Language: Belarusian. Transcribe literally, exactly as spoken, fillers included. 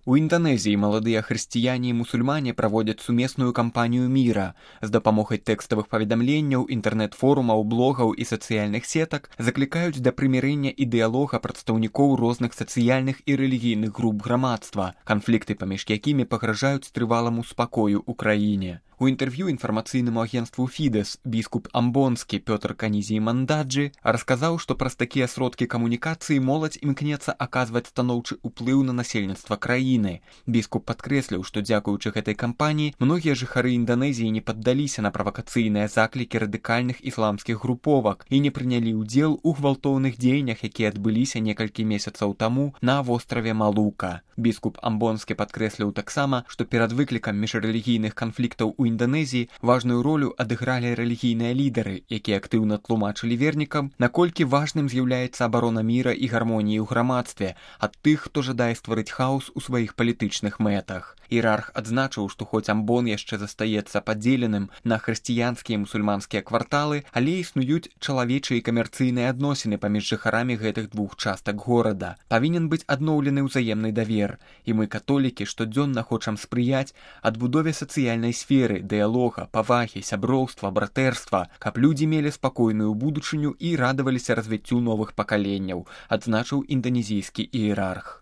У Інданезіі маладыя хрысціяне і мусульмане праводзяць сумесную кампанію міра. З дапамогай тэкставых паведамленняў, інтэрнэт-форумаў, блогаў і сацыяльных сетак заклікаюць да прымірэння і дыялога прадстаўнікоў розных сацыяльных і рэлігійных груп грамадства, канфлікты паміж якімі пагражаюць трываламу спакою ў краіне. У інтэрв'ю інфармацыйнаму агенцтву Фідэс біскуп амбонскі Пётр Канізій Мандаджы расказаў, што праз такія сродкі камунікацыі моладзь імкнецца аказваць станоўчы ўплыў на насельніцтва краіны. Біскуп падкрэсліў, што дзякуючы гэтай кампаніі многія жыхары Інданезіі не паддаліся на правакацыйныя заклікі радыкальных ісламскіх груповак і не прынялі ўдзел у гвалтоўных дзеяннях, якія адбыліся некалькі месяцаў таму на востраве Малука. Біскуп амбонскі падкрэсліў таксама, што перад выклікам міжрэлігійных канфліктаў у Інданезіі важную ролю адыгралі рэлігійныя лідары, якія актыўна тлумачылі вернікам, наколькі важным з'яўляецца абарона міра і гармоніі ў грамадстве ад тых, хто жадае стварыць хаос у сваіх палітычных мэтах. Іерарх адзначыў, што хоць Амбон яшчэ застаецца падзеленым на хрысціянскія і мусульманскія кварталы, але існуюць чалавечыя і камерцыйныя адносіны паміж жыхарамі гэтых двух частак горада. Павінен быць адноўлены ўзаемны давер, і мы, католікі, штодзённа хочам спрыяць адбудове сацыяльнай сферы, дыялога, павагі, сяброўства, братэрства, каб людзі мелі спакойную будучыню і радаваліся развіццю новых пакаленняў, адзначыў інданезійскі іерарх.